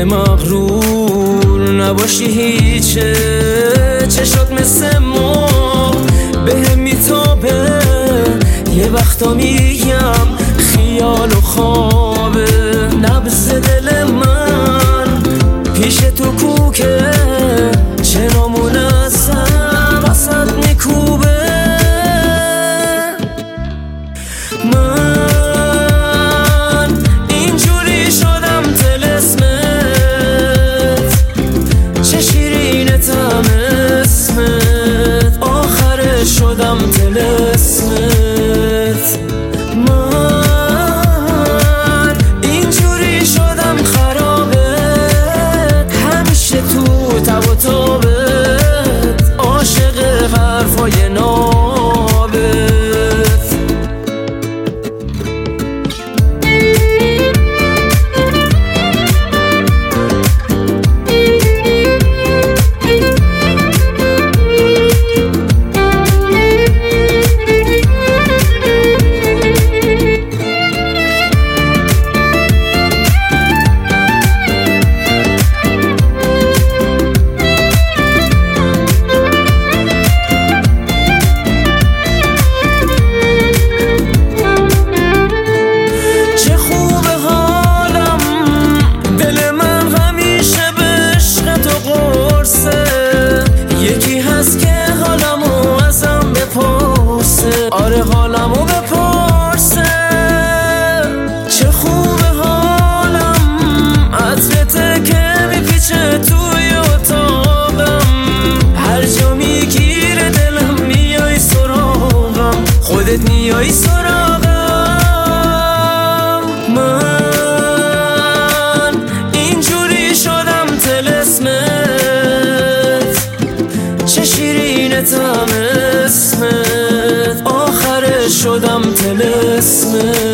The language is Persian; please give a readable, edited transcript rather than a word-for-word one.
دل مغرور نباشی هیچه، چشات مثل مرغ بهم میتابه، یه وقتا میگم خیال و خوابه. نبض دل من پیش تو کوکه، چرا منظم وسط میکوبه. من اینجوری شدم طلسمت، چه شیرینه طعم اسمت، آخرش شدم طلسمت. من اینجوری شدم خرابت، همیشه تو تب و تابت، عاشق حرفای نابت. آره حالمو بپرسه، چه خوبه حالم، عطرته که میپیچه توی اتاقم، هر جا میگیره دلم میای سراغم، خودت میای سراغم. من اینجوری شدم طلسمت، چه شیرینه طعم اسمت، آخرش شدم طلسمت.